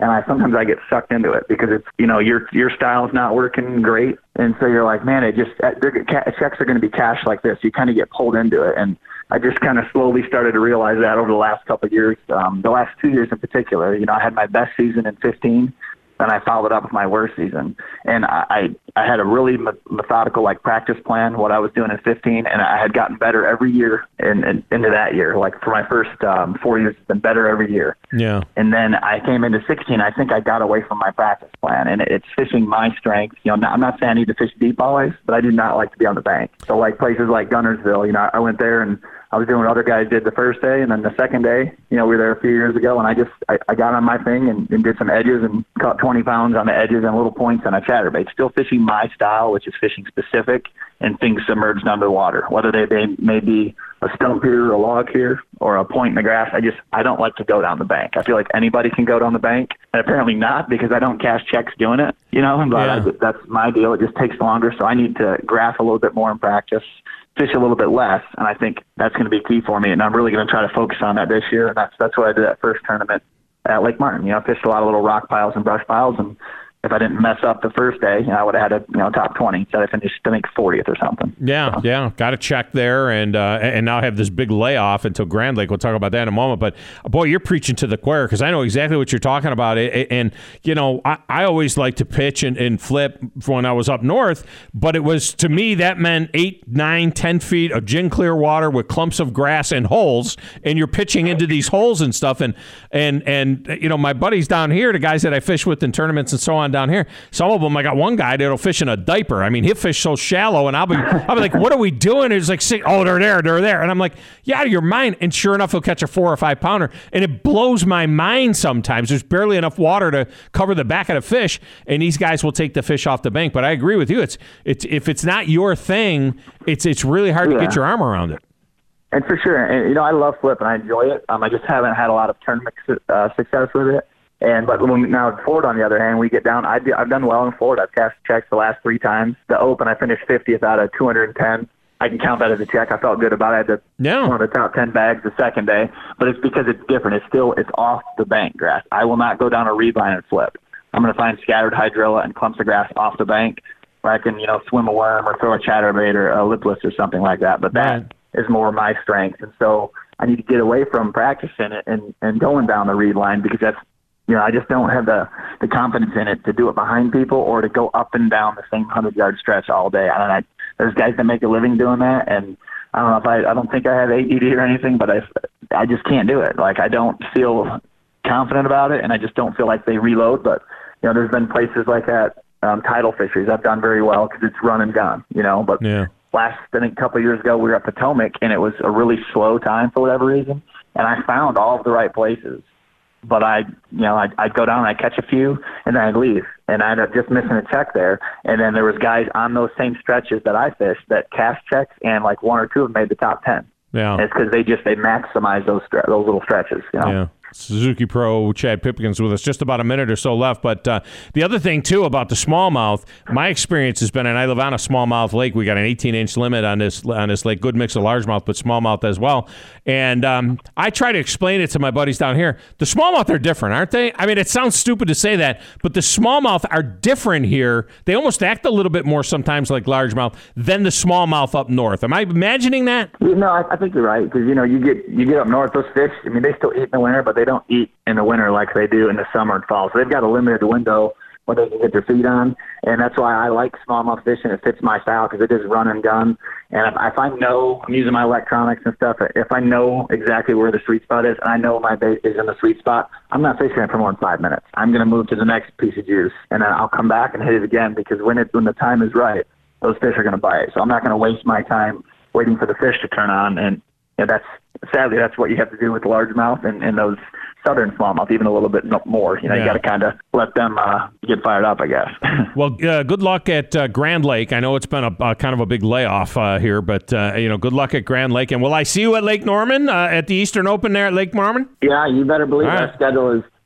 F: And I sometimes I get sucked into it because it's, you know, your your style is not working great. And so you're like, man, it just, checks are going to be cashed like this. You kind of get pulled into it. And I just kind of slowly started to realize that over the last couple of years, um, the last two years in particular. You know, I had my best season in fifteen, and I followed up with my worst season. And I, I, I had a really methodical, like, practice plan, what I was doing in fifteen, and I had gotten better every year in, in, into that year. Like, for my first um, four years, it's been better every year.
B: Yeah.
F: And then I came into sixteen, I think I got away from my practice plan, and it's fishing my strengths. You know, I'm not saying I need to fish deep always, but I do not like to be on the bank. So, like, places like Gunnersville, you know, I went there and I was doing what other guys did the first day, and then the second day, you know, we were there a few years ago, and I just, I, I got on my thing and, and did some edges and caught twenty pounds on the edges and little points on a chatterbait. Still fishing my style, which is fishing specific and things submerged under the water, whether they, they may be a stump here, a log here, or a point in the grass. I just, I don't like to go down the bank. I feel like anybody can go down the bank, and apparently not, because I don't cash checks doing it, you know, but
B: yeah.
F: I, that's my deal. It just takes longer, so I need to graph a little bit more in practice, fish a little bit less, and I think that's going to be key for me, and I'm really going to try to focus on that this year, and that's that's what I did that first tournament at Lake Martin. You know, I fished a lot of little rock piles and brush piles, and if I didn't mess up the first day, you know, I would have had a you know top twenty instead of finished I think fortieth or something.
B: Yeah, so. yeah, got a check there, and uh, and now have this big layoff until Grand Lake. We'll talk about that in a moment. But boy, you're preaching to the choir, because I know exactly what you're talking about. And you know, I, I always like to pitch and, and flip when I was up north, but it was, to me, that meant eight, nine, ten feet of gin clear water with clumps of grass and holes, and you're pitching into these holes and stuff. And and and you know, my buddies down here, the guys that I fish with in tournaments and so on down here, some of them, I got one guy that'll fish in a diaper. I mean, he'll fish so shallow, and I'll be, I'll be like, what are we doing? It's like, oh, they're there, they're there. And I'm like, yeah, out of your mind. And sure enough, he'll catch a four or five pounder. And it blows my mind sometimes. There's barely enough water to cover the back of the fish, and these guys will take the fish off the bank. But I agree with you. It's, it's if it's not your thing, it's it's really hard yeah. to get your arm around it.
F: And for sure. And, you know, I love flip, and I enjoy it. Um, I just haven't had a lot of tournament uh, success with it. And but when now in Florida, on the other hand, we get down. I do, I've done well in Florida. I've cashed checks the last three times. The Open, I finished fiftieth out of two hundred ten. I can count that as a check. I felt good about it. I had the,
B: yeah.
F: one of the top ten bags the second day. But it's because it's different. It's still it's off the bank grass. I will not go down a reed line and flip. I'm going to find scattered hydrilla and clumps of grass off the bank where I can you know swim a worm or throw a chatterbait or a lipless or something like that. But that
B: right.
F: is more my strength. And so I need to get away from practicing it and, and going down the reed line, because that's You know, I just don't have the, the confidence in it to do it behind people or to go up and down the same hundred-yard stretch all day. I don't know, there's guys that make a living doing that, and I don't know if I – I don't think I have A D D or anything, but I, I just can't do it. Like, I don't feel confident about it, and I just don't feel like they reload. But, you know, there's been places like that, um, tidal fisheries. I've done very well because it's run and gun, you know. But
B: yeah.
F: last, I think, a couple of years ago, we were at Potomac, and it was a really slow time for whatever reason, and I found all of the right places. But I, you know, I'd, I'd go down and I'd catch a few, and then I'd leave, and I ended up just missing a check there. And then there was guys on those same stretches that I fished that cashed checks, and like one or two of them made the top ten.
B: Yeah,
F: and it's because they just they maximize those those little stretches. You know?
B: Yeah. Suzuki Pro Chad Pipkins with us, just about a minute or so left. But uh, the other thing, too, about the smallmouth, my experience has been, and I live on a smallmouth lake. We got an eighteen-inch limit on this on this lake. Good mix of largemouth, but smallmouth as well. And um, I try to explain it to my buddies down here. The smallmouth are different, aren't they? I mean, it sounds stupid to say that, but the smallmouth are different here. They almost act a little bit more sometimes like largemouth than the smallmouth up north. Am I imagining that?
F: No, I, I think you're right, because, you know, you get you get up north, those fish, I mean, they still eat in the winter, but they don't eat in the winter like they do in the summer and fall. So they've got a limited window where they can get their feet on, and that's why I like smallmouth fishing. It fits my style because it is run and gun. And if, if I know, I'm using my electronics and stuff, if I know exactly where the sweet spot is and I know my bait is in the sweet spot, I'm not fishing it for more than five minutes. I'm going to move to the next piece of juice, and then I'll come back and hit it again, because when it when the time is right, those fish are going to bite. So I'm not going to waste my time waiting for the fish to turn on. And you know, that's sadly that's what you have to do with largemouth and, and those southern smallmouth, even a little bit more. You know, yeah. You got to kind of let them uh, get fired up, I guess.
B: Well, uh, good luck at uh, Grand Lake. I know it's been a uh, kind of a big layoff uh, here, but uh, you know, good luck at Grand Lake. And will I see you at Lake Norman uh, at the Eastern Open there at Lake Norman?
F: Yeah, you better believe
B: All
F: our
B: right.
F: schedule is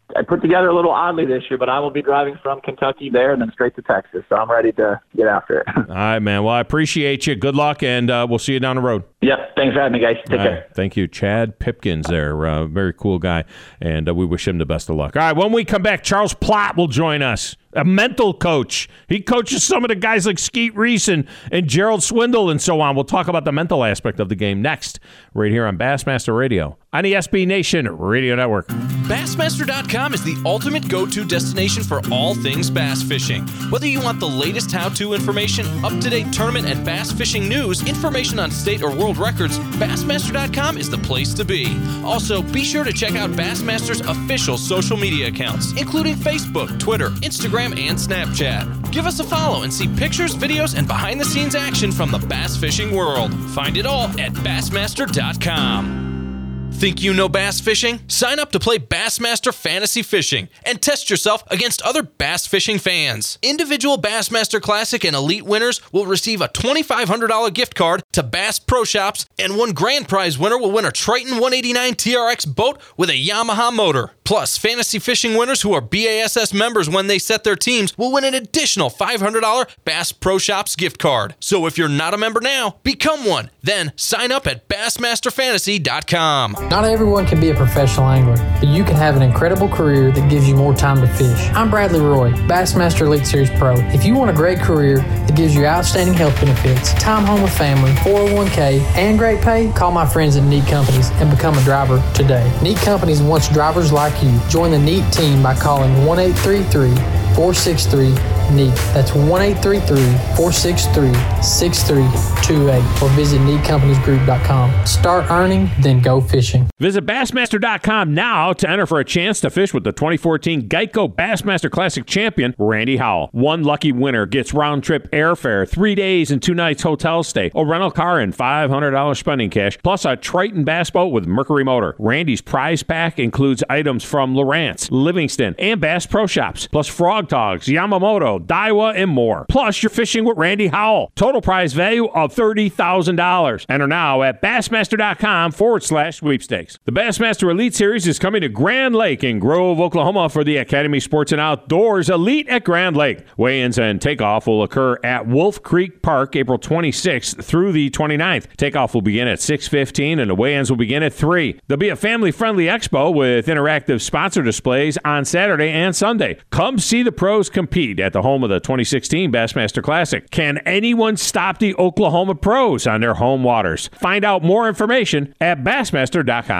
F: I put together a little oddly this year, but I will be driving from Kentucky there and then straight to Texas. So I'm ready to get after it.
B: All right, man. Well, I appreciate you. Good luck, and uh, we'll see you down the road.
F: Yep. Thanks for having me, guys. Take
B: All
F: care.
B: Right. Thank you. Chad Pipkins there. Uh, very cool guy, and uh, we wish him the best of luck. All right, when we come back, Charles Plott will join us, a mental coach. He coaches some of the guys like Skeet Reese and, and Gerald Swindle and so on. We'll talk about the mental aspect of the game next, right here on Bassmaster Radio on the S B Nation Radio Network.
C: Bassmaster dot com is the ultimate go-to destination for all things bass fishing. Whether you want the latest how-to information, up-to-date tournament and bass fishing news, information on state or world records, Bassmaster dot com is the place to be. Also, be sure to check out Bassmaster's official social media accounts, including Facebook, Twitter, Instagram, and Snapchat. Give us a follow and see pictures, videos, and behind-the-scenes action from the bass fishing world. Find it all at Bassmaster dot com. Think you know bass fishing? Sign up to play Bassmaster Fantasy Fishing and test yourself against other bass fishing fans. Individual Bassmaster Classic and Elite winners will receive a twenty-five hundred dollars gift card to Bass Pro Shops, and one grand prize winner will win a Triton one eighty-nine T R X boat with a Yamaha motor. Plus, fantasy fishing winners who are B A S S members when they set their teams will win an additional five hundred dollars Bass Pro Shops gift card. So if you're not a member now, become one. Then sign up at Bassmaster Fantasy dot com.
E: Not everyone can be a professional angler, but you can have an incredible career that gives you more time to fish. I'm Bradley Roy, Bassmaster Elite Series Pro. If you want a great career that gives you outstanding health benefits, time home with family, four oh one k, and great pay, call my friends at Neat Companies and become a driver today. Neat Companies wants drivers like you. Join the Neat team by calling one eight three three, four six three, N E A T. That's one eight three three, four six three, six three two eight or visit neat companies group dot com. Start earning, then go fishing.
B: Visit Bassmaster dot com now to enter for a chance to fish with the twenty fourteen Geico Bassmaster Classic champion, Randy Howell. One lucky winner gets round-trip airfare, three days and two nights hotel stay, a rental car, and five hundred dollars spending cash, plus a Triton bass boat with Mercury motor. Randy's prize pack includes items from Lowrance, Livingston, and Bass Pro Shops, plus Frog Togs, Yamamoto, Daiwa, and more. Plus, you're fishing with Randy Howell. Total prize value of thirty thousand dollars. Enter now at Bassmaster.com forward slash sweepstakes. The Bassmaster Elite Series is coming to Grand Lake in Grove, Oklahoma for the Academy Sports and Outdoors Elite at Grand Lake. Weigh-ins and takeoff will occur at Wolf Creek Park April twenty-sixth through the twenty-ninth. Takeoff will begin at six fifteen and the weigh-ins will begin at three. There'll be a family-friendly expo with interactive sponsor displays on Saturday and Sunday. Come see the pros compete at the home of the twenty sixteen Bassmaster Classic. Can anyone stop the Oklahoma pros on their home waters? Find out more information at Bassmaster dot com.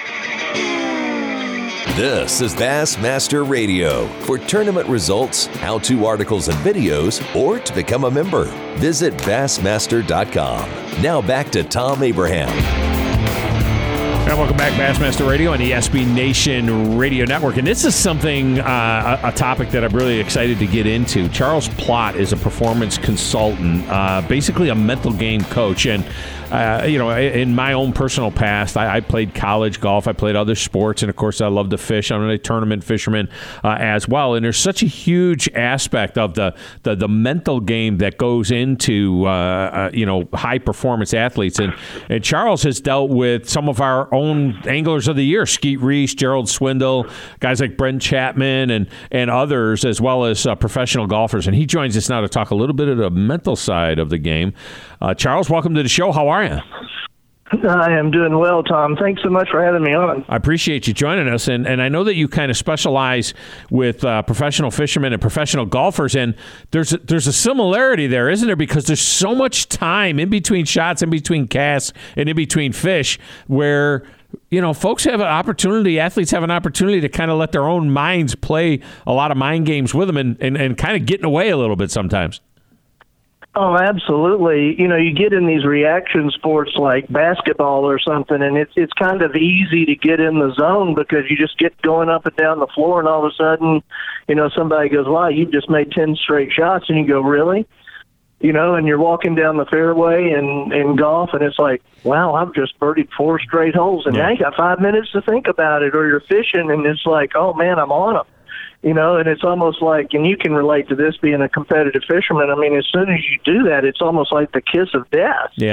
A: This is Bassmaster Radio. For tournament results, how-to articles and videos, or to become a member, visit Bassmaster dot com. Now back to Tom Abraham.
B: And welcome back, Bassmaster Radio on the S B Nation Radio Network. And this is something, uh, a, a topic that I'm really excited to get into. Charles Plott is a performance consultant, uh, basically a mental game coach. And Uh, you know, in my own personal past, I, I played college golf. I played other sports. And, of course, I love to fish. I'm a tournament fisherman uh, as well. And there's such a huge aspect of the, the, the mental game that goes into, uh, uh, you know, high-performance athletes. And, and Charles has dealt with some of our own anglers of the year, Skeet Reese, Gerald Swindle, guys like Brent Chapman, and, and others, as well as uh, professional golfers. And he joins us now to talk a little bit of the mental side of the game. Uh, Charles, welcome to the show. How are you?
G: I am doing well, Tom. Thanks so much for having me on.
B: I appreciate you joining us, and, and I know that you kind of specialize with uh, professional fishermen and professional golfers, and there's a, there's a similarity there, isn't there? Because there's so much time in between shots, in between casts, and in between fish where, you know, folks have an opportunity, athletes have an opportunity to kind of let their own minds play a lot of mind games with them and, and, and kind of getting away a little bit sometimes.
G: Oh, absolutely. You know, you get in these reaction sports like basketball or something, and it's it's kind of easy to get in the zone because you just get going up and down the floor, and all of a sudden, you know, somebody goes, wow, you've just made ten straight shots, and you go, really? You know, and you're walking down the fairway in, in golf, and it's like, wow, I've just birdied four straight holes, and yeah. now you got five minutes to think about it, or you're fishing, and it's like, oh, man, I'm on them. You know, and it's almost like, and you can relate to this being a competitive fisherman. I mean, as soon as you do that, it's almost like the kiss of death.
B: Yeah.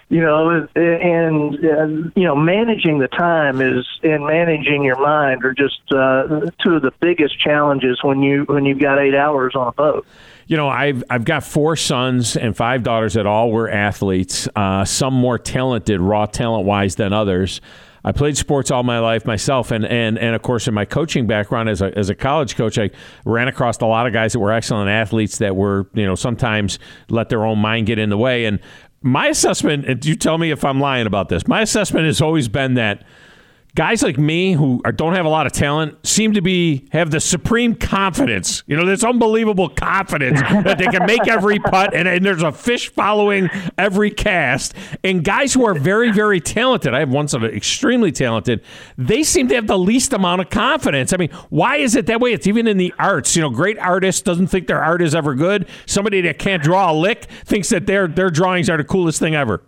G: You know, and, uh, you know, managing the time is and managing your mind are just uh, two of the biggest challenges when you when you've got eight hours on a boat.
B: You know, I've I've got four sons and five daughters that all were athletes. Uh, some more talented, raw talent wise, than others. I played sports all my life myself, and, and, and of course, in my coaching background as a as a college coach, I ran across a lot of guys that were excellent athletes that were, you know, sometimes let their own mind get in the way. And my assessment, and you tell me if I'm lying about this, my assessment has always been that guys like me who are, don't have a lot of talent seem to be have the supreme confidence. You know, this unbelievable confidence that they can make every putt, and, and there's a fish following every cast. And guys who are very, very talented, I have one sort of extremely talented, they seem to have the least amount of confidence. I mean, why is it that way? It's even in the arts. You know, great artists doesn't think their art is ever good. Somebody that can't draw a lick thinks that their their drawings are the coolest thing ever.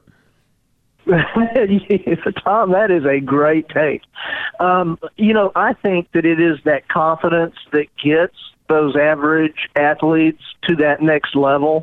G: Tom, that is a great take. Um, you know, I think that it is that confidence that gets those average athletes to that next level.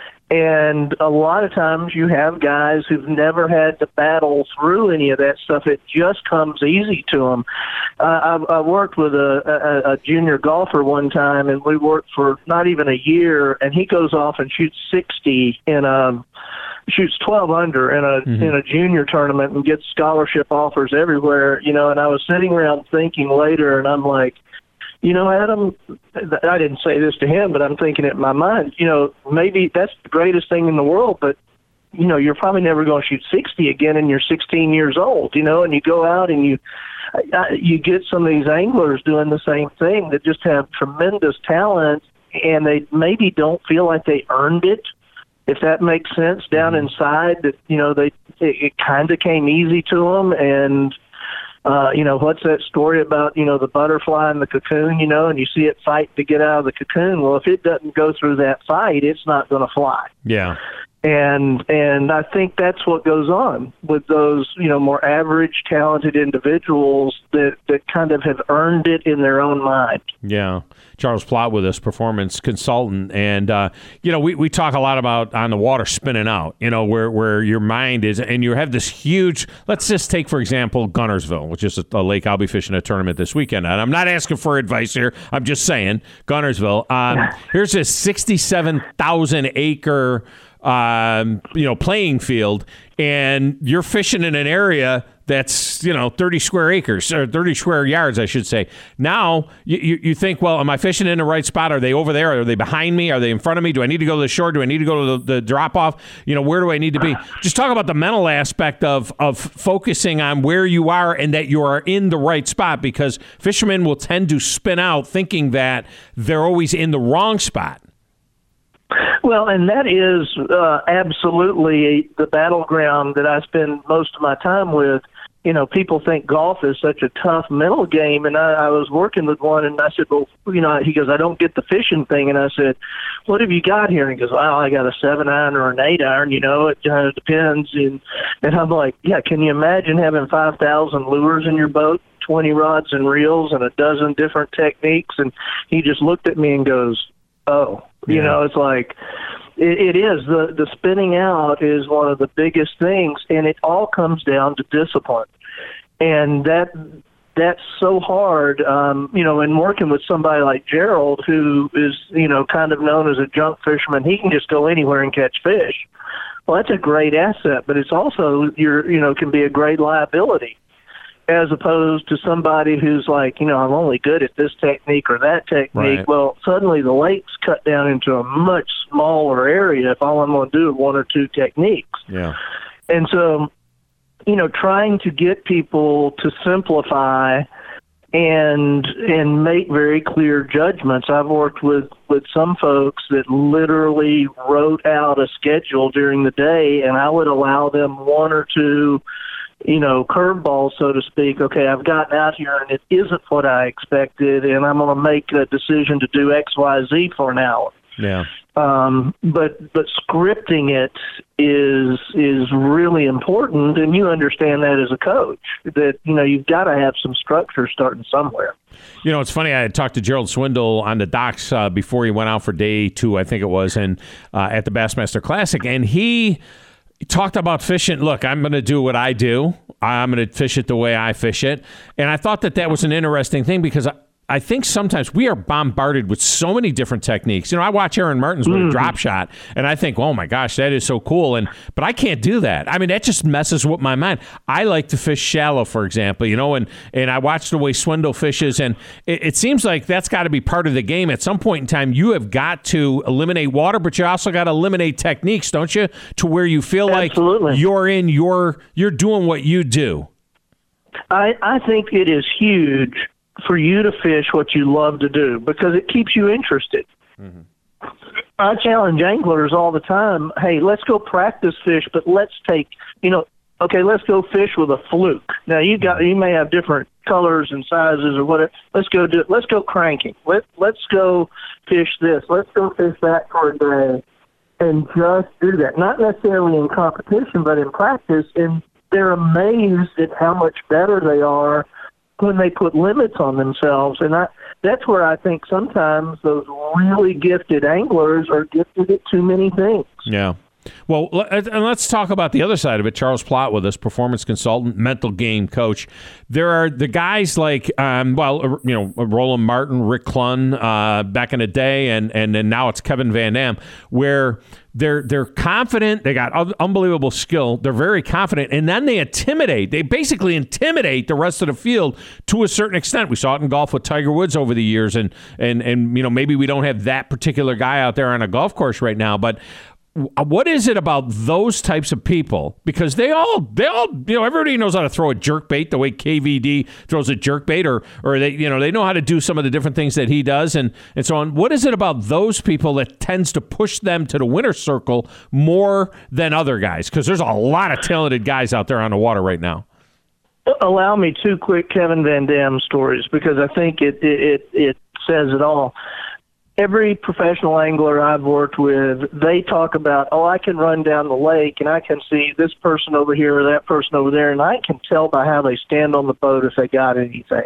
G: And a lot of times you have guys who've never had to battle through any of that stuff. It just comes easy to them. Uh, I, I worked with a, a, a junior golfer one time, and we worked for not even a year, and he goes off and shoots sixty in a shoots twelve under in a mm-hmm. in a junior tournament and gets scholarship offers everywhere, you know. And I was sitting around thinking later, and I'm like, you know, Adam, I didn't say this to him, but I'm thinking it in my mind, you know, maybe that's the greatest thing in the world, but, you know, you're probably never going to shoot sixty again, and you're sixteen years old, you know, and you go out and you you get some of these anglers doing the same thing that just have tremendous talent, and they maybe don't feel like they earned it. If that makes sense, down inside, that, you know, they it, it kind of came easy to them. And, uh, you know, what's that story about, you know, the butterfly in the cocoon, you know, and you see it fight to get out of the cocoon. Well, if it doesn't go through that fight, it's not going to fly.
B: Yeah.
G: And and I think that's what goes on with those, you know, more average, talented individuals that, that kind of have earned it in their own mind.
B: Yeah. Charles Plott with us, performance consultant. And, uh, you know, we, we talk a lot about on the water spinning out, you know, where, where your mind is. And you have this huge, let's just take, for example, Gunnersville, which is a, a lake I'll be fishing a tournament this weekend. And I'm not asking for advice here. I'm just saying, Gunnersville. Um, here's this sixty-seven thousand acre Um, you know, playing field, and you're fishing in an area that's, you know, thirty square acres, or thirty square yards, I should say. Now, you, you, you think, well, am I fishing in the right spot? Are they over there? Are they behind me? Are they in front of me? Do I need to go to the shore? Do I need to go to the, the drop-off? You know, where do I need to be? Just talk about the mental aspect of, of focusing on where you are and that you are in the right spot, because fishermen will tend to spin out thinking that they're always in the wrong spot.
G: Well, and that is uh, absolutely the battleground that I spend most of my time with. You know, people think golf is such a tough mental game, and I, I was working with one, and I said, well, you know, he goes, I don't get the fishing thing, and I said, what have you got here? And he goes, well, I got a seven iron or an eight iron, you know, it kind of depends. And, and I'm like, yeah, can you imagine having five thousand lures in your boat, twenty rods and reels, and a dozen different techniques? And he just looked at me and goes, oh. You yeah. know, it's like, it, it is. The, the spinning out is one of the biggest things, and it all comes down to discipline. And that that's so hard, um, you know, in working with somebody like Gerald, who is, you know, kind of known as a junk fisherman. He can just go anywhere and catch fish. Well, that's a great asset, but it's also, you're, you know, can be a great liability, as opposed to somebody who's like, you know, I'm only good at this technique or that technique.
B: Right.
G: Well, suddenly the lake's cut down into a much smaller area if all I'm going to do is one or two techniques.
B: Yeah.
G: And so, you know, trying to get people to simplify and and make very clear judgments. I've worked with, with some folks that literally wrote out a schedule during the day, and I would allow them one or two, you know, curveball, so to speak. Okay, I've gotten out here and it isn't what I expected, and I'm going to make a decision to do X, Y, Z for an hour.
B: Yeah.
G: Um, but but scripting it is is really important, and you understand that as a coach, that, you know, you've got to have some structure starting somewhere.
B: You know, it's funny. I had talked to Gerald Swindle on the docks uh, before he went out for day two, I think it was, and uh, at the Bassmaster Classic, and he. talked about fishing. Look, I'm going to do what I do. I'm going to fish it the way I fish it. And I thought that that was an interesting thing because I, I think sometimes we are bombarded with so many different techniques. You know, I watch Aaron Martens with mm. a drop shot, and I think, oh my gosh, that is so cool. And but I can't do that. I mean, that just messes with my mind. I like to fish shallow, for example, you know, and, and I watch the way Swindle fishes, and it, it seems like that's got to be part of the game. At some point in time, you have got to eliminate water, but you also got to eliminate techniques, don't you, to where you feel
G: Absolutely.
B: like you're in your you're doing what you do.
G: I, I think it is huge for you to fish what you love to do because it keeps you interested. Mm-hmm. I challenge anglers all the time, hey, let's go practice fish, but let's take, you know, okay, let's go fish with a fluke. Now, you got you may have different colors and sizes or whatever. Let's go do let's go cranking. Let, let's go fish this. Let's go fish that for a day and just do that. Not necessarily in competition, but in practice, and they're amazed at how much better they are when they put limits on themselves. And I, that's where I think sometimes those really gifted anglers are gifted at too many things.
B: Yeah. Well, and let's talk about the other side of it. Charles Plott with us, performance consultant, mental game coach. There are the guys like, um, well, you know, Roland Martin, Rick Clunn uh, back in the day, and and then now it's Kevin Van Dam, where they're they're confident, they got unbelievable skill, they're very confident, and then they intimidate. They basically intimidate the rest of the field to a certain extent. We saw it in golf with Tiger Woods over the years, and and and you know maybe we don't have that particular guy out there on a golf course right now, but what is it about those types of people? Because they all, they all, you know, everybody knows how to throw a jerk bait the way K V D throws a jerk bait, or, or they, you know, they know how to do some of the different things that he does, and, and so on. What is it about those people that tends to push them to the winner's circle more than other guys? Because there's a lot of talented guys out there on the water right now.
G: Allow me two quick Kevin Van Dam stories because I think it it it says it all. Every professional angler I've worked with, they talk about, oh, I can run down the lake and I can see this person over here or that person over there, and I can tell by how they stand on the boat if they got anything.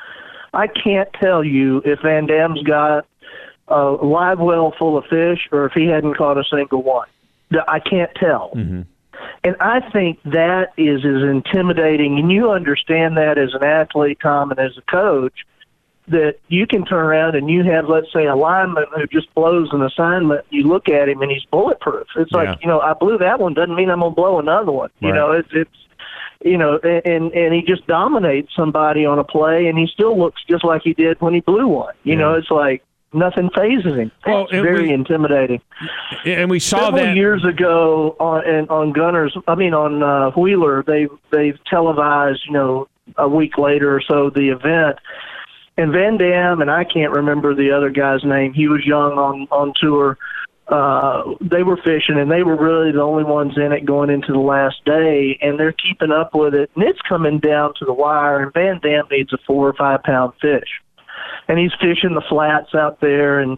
G: I can't tell you if Van Dam's got a live well full of fish or if he hadn't caught a single one. I can't tell. Mm-hmm. And I think that is as intimidating, and you understand that as an athlete, Tom, and as a coach, that you can turn around and you have, let's say, a lineman who just blows an assignment. You look at him and he's bulletproof. It's like, yeah. you know, I blew that one doesn't mean I'm going to blow another one. Right. You know, it's, it's, you know, and, and he just dominates somebody on a play and he still looks just like he did when he blew one. You yeah. know, it's like nothing phases him. Well, it's very we, intimidating.
B: And we saw
G: Several
B: that
G: years ago on, and on Gunners, I mean, on uh, Wheeler, they, they've televised, you know, a week later or so the event. And Van Dam, and I can't remember the other guy's name, he was young on, on tour. Uh, they were fishing, and they were really the only ones in it going into the last day, and they're keeping up with it. And it's coming down to the wire, and Van Dam needs a four or five pound fish. And he's fishing the flats out there, and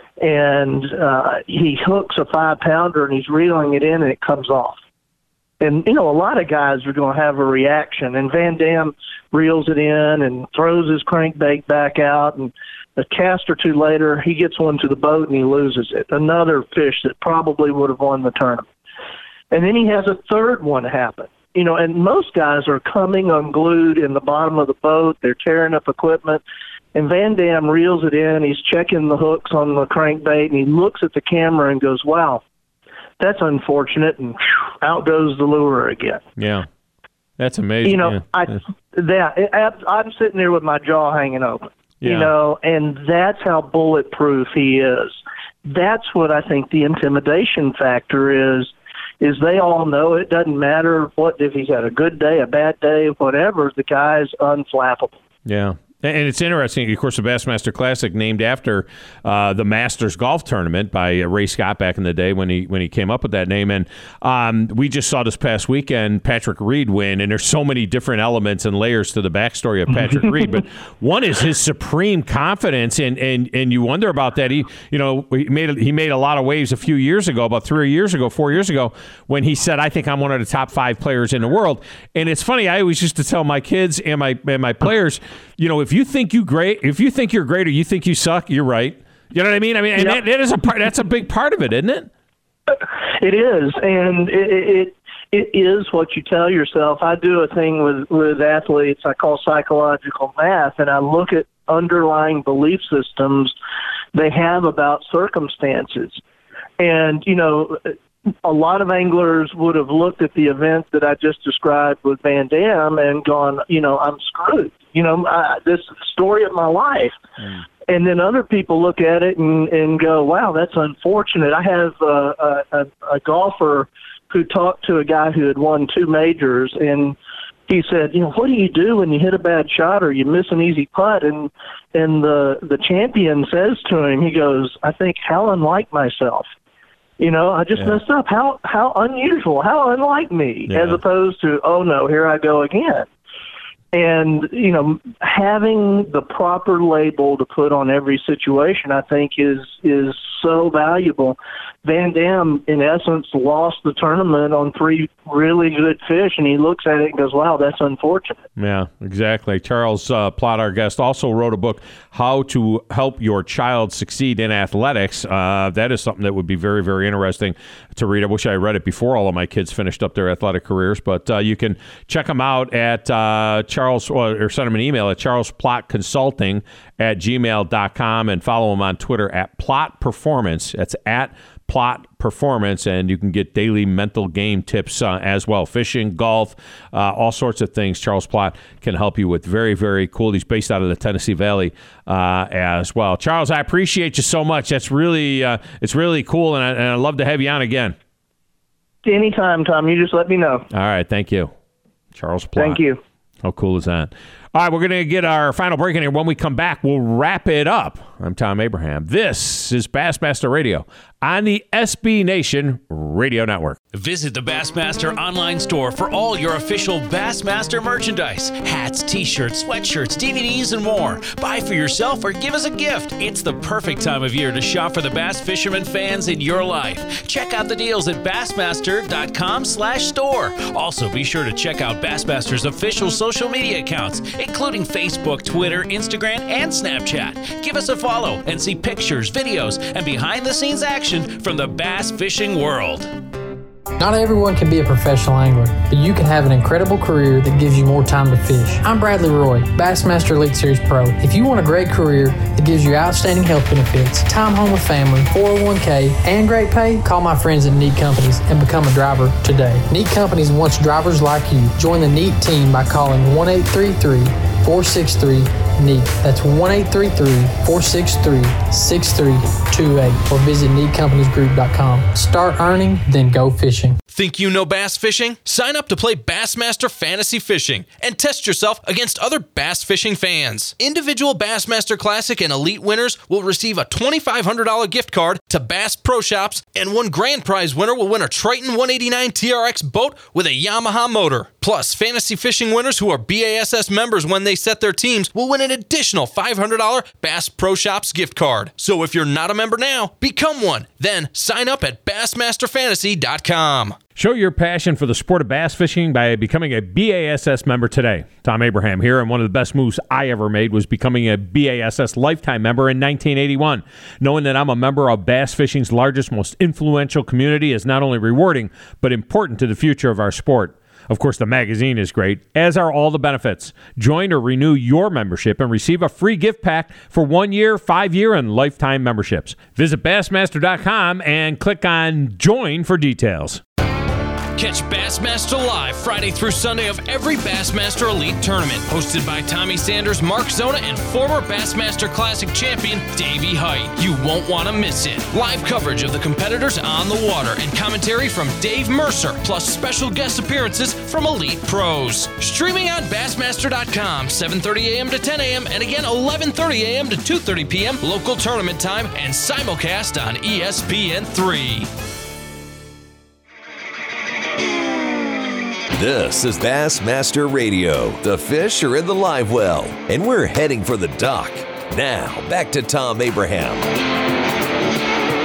G: and uh, he hooks a five pounder, and he's reeling it in, and it comes off. And, you know, a lot of guys are going to have a reaction. And Van Dam reels it in and throws his crankbait back out. And a cast or two later, he gets one to the boat and he loses it. Another fish that probably would have won the tournament. And then he has a third one happen. You know, and most guys are coming unglued in the bottom of the boat. They're tearing up equipment. And Van Dam reels it in. He's checking the hooks on the crankbait. And he looks at the camera and goes, wow, that's unfortunate, and whew, out goes the lure again.
B: Yeah, that's amazing.
G: You know,
B: yeah.
G: I that I'm sitting there with my jaw hanging open. Yeah. You know, and that's how bulletproof he is. That's what I think the intimidation factor is. Is they all know it doesn't matter what if he's had a good day, a bad day, whatever. The guy's unflappable.
B: Yeah. And it's interesting, of course, the Bassmaster Classic named after uh, the Masters golf tournament by uh, Ray Scott back in the day when he when he came up with that name. And um, we just saw this past weekend Patrick Reed win, and there's so many different elements and layers to the backstory of Patrick Reed. But one is his supreme confidence, and, and and you wonder about that. He you know he made he made a lot of waves a few years ago, about three years ago, four years ago, when he said, "I think I'm one of the top five players in the world." And it's funny, I always used to tell my kids and my and my players, you know, if you think you great, if you think you're great or you think you suck, you're right. You know what I mean? I mean, and yep. that, that is a part. That's a big part of it, isn't it?
G: It is, and it, it it is what you tell yourself. I do a thing with, with athletes I call psychological math, and I look at underlying belief systems they have about circumstances. And, you know, a lot of anglers would have looked at the event that I just described with Van Dam and gone, you know, I'm screwed. You know, I, this is the story of my life. Mm. And then other people look at it and, and go, wow, that's unfortunate. I have a, a, a golfer who talked to a guy who had won two majors, and he said, you know, what do you do when you hit a bad shot or you miss an easy putt? And and the, the champion says to him, he goes, I think, how unlike myself. You know, I just yeah. messed up. How how unusual, how unlike me, yeah. as opposed to, oh, no, here I go again. And, you know, having the proper label to put on every situation, I think, is is so valuable. Van Dam, in essence, lost the tournament on three really good fish, and he looks at it and goes, wow, that's unfortunate.
B: Yeah, exactly. Charles uh, Plott, our guest, also wrote a book, How to Help Your Child Succeed in Athletics. Uh, that is something that would be very, very interesting to read. I wish I read it before all of my kids finished up their athletic careers, but uh, you can check them out at uh, Charles, or send him an email at charles plott consulting at gmail dot com, and follow him on Twitter at Plott Performance. That's at Plott Performance, and you can get daily mental game tips uh, as well. Fishing, golf, uh, all sorts of things. Charles Plott can help you with. Very, very cool. He's based out of the Tennessee Valley uh, as well. Charles, I appreciate you so much. That's really, uh, it's really cool, and, I, and I'd love to have you on again.
G: Anytime, Tom. You just let me know.
B: All right. Thank you. Charles Plott.
G: Thank you.
B: How cool is that? All right, we're going to get our final break in here. When we come back, we'll wrap it up. I'm Tom Abraham. This is Bassmaster Radio on the S B Nation Radio Network.
C: Visit the Bassmaster online store for all your official Bassmaster merchandise. Hats, t-shirts, sweatshirts, D V Ds, and more. Buy for yourself or give us a gift. It's the perfect time of year to shop for the bass fisherman fans in your life. Check out the deals at bassmaster.com slash store. Also, be sure to check out Bassmaster's official social media accounts, including Facebook, Twitter, Instagram, and Snapchat. Give us a follow and see pictures, videos, and behind-the-scenes action from the bass fishing world.
E: Not everyone can be a professional angler, but you can have an incredible career that gives you more time to fish. I'm Bradley Roy, Bassmaster Elite Series Pro. If you want a great career that gives you outstanding health benefits, time home with family, four oh one k, and great pay, call my friends at Neat Companies and become a driver today. Neat Companies wants drivers like you. Join the Neat team by calling one eight three three, four six three, N E A T. That's one eight three three, four six three, six three two eight or visit neat companies group dot com. Start earning, then go fishing.
C: Think you know bass fishing? Sign up to play Bassmaster Fantasy Fishing and test yourself against other bass fishing fans. Individual Bassmaster Classic and Elite winners will receive a twenty-five hundred dollars gift card to Bass Pro Shops, and one grand prize winner will win a Triton one eighty-nine T R X boat with a Yamaha motor. Plus, fantasy fishing winners who are B A S S members when they set their teams will win an additional five hundred dollars Bass Pro Shops gift card. So if you're not a member now, become one. Then sign up at bassmaster fantasy dot com.
B: Show your passion for the sport of bass fishing by becoming a B A S S member today. Tom Abraham here, and one of the best moves I ever made was becoming a B A S S lifetime member in nineteen eighty-one. Knowing that I'm a member of bass fishing's largest, most influential community is not only rewarding, but important to the future of our sport. Of course, the magazine is great, as are all the benefits. Join or renew your membership and receive a free gift pack for one year, five year, and lifetime memberships. Visit bassmaster dot com and click on Join for details.
C: Catch Bassmaster Live Friday through Sunday of every Bassmaster Elite tournament, hosted by Tommy Sanders, Mark Zona, and former Bassmaster Classic champion Davey Height. You won't want to miss it. Live coverage of the competitors on the water and commentary from Dave Mercer, plus special guest appearances from Elite Pros. Streaming on bassmaster dot com, seven thirty a.m. to ten a.m. and again eleven thirty a.m. to two thirty p.m. local tournament time, and simulcast on E S P N three.
A: This is Bassmaster Radio. The fish are in the live well, and we're heading for the dock. Now, back to Tom Abraham.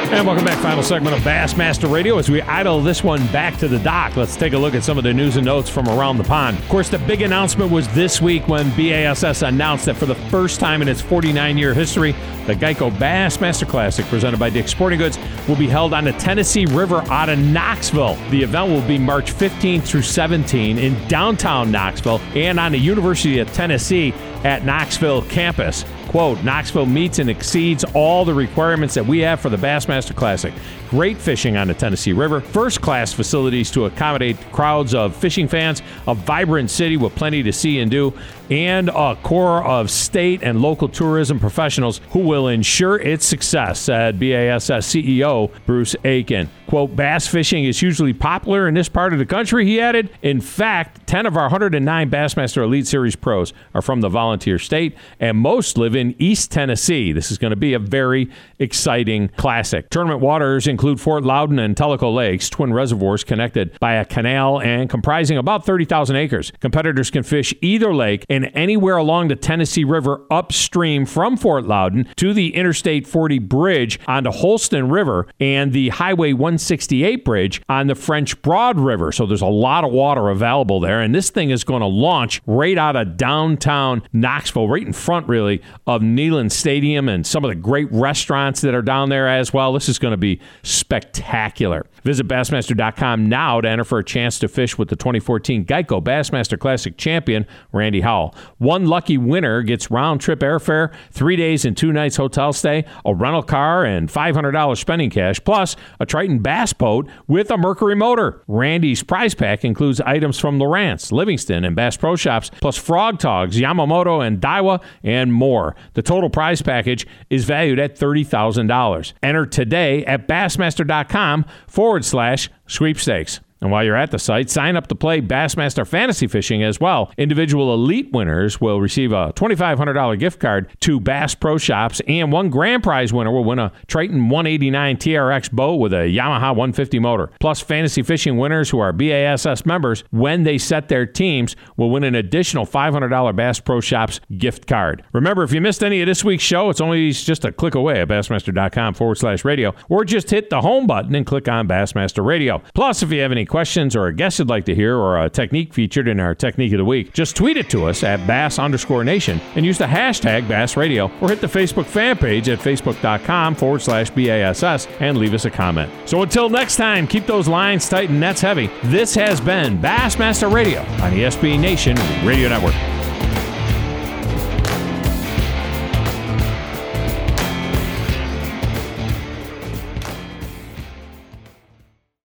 B: And welcome back. Final segment of Bassmaster Radio. As we idle this one back to the dock, let's take a look at some of the news and notes from around the pond. Of course, the big announcement was this week when B A S S announced that for the first time in its forty-nine-year history, the Geico Bassmaster Classic, presented by Dick's Sporting Goods, will be held on the Tennessee River out of Knoxville. The event will be March fifteenth through seventeenth in downtown Knoxville and on the University of Tennessee at Knoxville campus. Quote, Knoxville meets and exceeds all the requirements that we have for the Bassmaster Classic. Great fishing on the Tennessee River, first-class facilities to accommodate crowds of fishing fans, a vibrant city with plenty to see and do, and a core of state and local tourism professionals who will ensure its success, said B A S S C E O Bruce Aiken. Quote, bass fishing is hugely popular in this part of the country, he added. In fact, ten of our one hundred nine Bassmaster Elite Series pros are from the Volunteer State, and most live in East Tennessee. This is going to be a very exciting classic. Tournament waters include Fort Loudon and Tellico Lakes, twin reservoirs connected by a canal and comprising about thirty thousand acres. Competitors can fish either lake and anywhere along the Tennessee River upstream from Fort Loudon to the Interstate forty bridge on the Holston River and the Highway one sixty-eight bridge on the French Broad River. So there's a lot of water available there, and this thing is going to launch right out of downtown Knoxville, right in front, really, of Neyland Stadium and some of the great restaurants that are down there as well. This is going to be spectacular. Visit Bassmaster dot com now to enter for a chance to fish with the twenty fourteen Geico Bassmaster Classic champion, Randy Howell. One lucky winner gets round-trip airfare, three days and two nights hotel stay, a rental car, and five hundred dollars spending cash, plus a Triton bass boat with a Mercury motor. Randy's prize pack includes items from Lowrance, Livingston, and Bass Pro Shops, plus Frog Togs, Yamamoto, and Daiwa, and more. The total prize package is valued at thirty thousand dollars. Enter today at Bassmaster dot com forward slash sweepstakes. And while you're at the site, sign up to play Bassmaster Fantasy Fishing as well. Individual elite winners will receive a twenty-five hundred dollars gift card to Bass Pro Shops, and one grand prize winner will win a Triton one eighty-nine T R X boat with a Yamaha one fifty motor. Plus, fantasy fishing winners who are B A S S members, when they set their teams, will win an additional five hundred dollars Bass Pro Shops gift card. Remember, if you missed any of this week's show, it's only just a click away at Bassmaster dot com forward slash radio, or just hit the home button and click on Bassmaster Radio. Plus, if you have any questions or a guest you'd like to hear or a technique featured in our Technique of the Week, just tweet it to us at Bass underscore Nation and use the hashtag Bass Radio, or hit the Facebook fan page at Facebook.com forward slash BASS and leave us a comment. So until next time, keep those lines tight and nets heavy. This has been Bassmaster Radio on the S B Nation Radio Network.